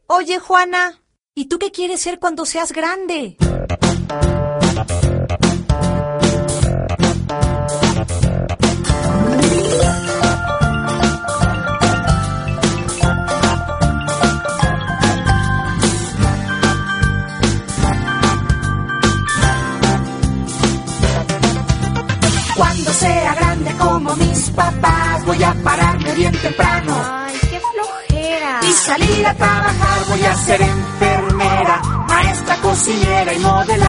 Oye, Juana, ¿y tú qué quieres ser cuando seas grande? Cuando sea grande como mis papás, voy a pararme bien temprano. Ay, qué flojera. Y salir a trabajar, voy a ser enfermera, maestra, cocinera y modelar.